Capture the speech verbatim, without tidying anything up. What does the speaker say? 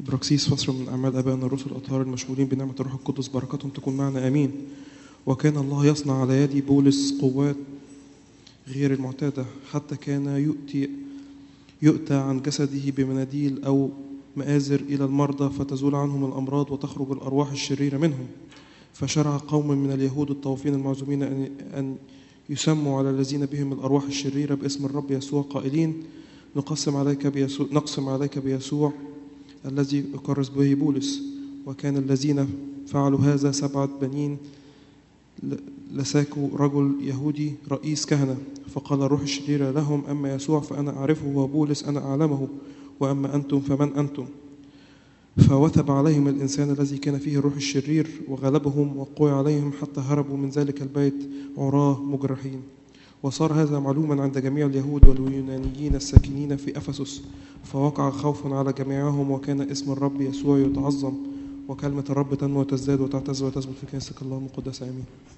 إبراكسيس فصل من أعمال آبائنا الرسل الأطهار المشمولين بنعمة الروح القدس، بركاتهم تكون معنا آمين. وكان الله يصنع على يد بولس قوات غير المعتادة، حتى كان يؤتي يؤتى عن جسده بمناديل أو مآزر إلى المرضى فتزول عنهم الأمراض وتخرج الأرواح الشريرة منهم. فشرع قوم من اليهود الطوافين المعزومين أن يسموا على الذين بهم الأرواح الشريرة باسم الرب يسوع قائلين: نقسم عليك بيسوع نقسم عليك بيسوع الذي يكرز به بولس. وكان الذين فعلوا هذا سبعة بنين لساكوا رجل يهودي رئيس كهنة، فقال الروح الشريرة لهم: أما يسوع فأنا أعرفه، وبولس أنا أعلمه، وأما أنتم فمن أنتم؟ فوثب عليهم الإنسان الذي كان فيه الروح الشرير وغلبهم وقوي عليهم حتى هربوا من ذلك البيت عراه مجرحين. وصار هذا معلوما عند جميع اليهود واليونانيين الساكنين في أفسس، فوقع خوف على جميعهم، وكان اسم الرب يسوع يتعظم، وكلمة الرب تنمو وتزداد وتعتز وتثبت في كنيسة الله المقدسة آمين.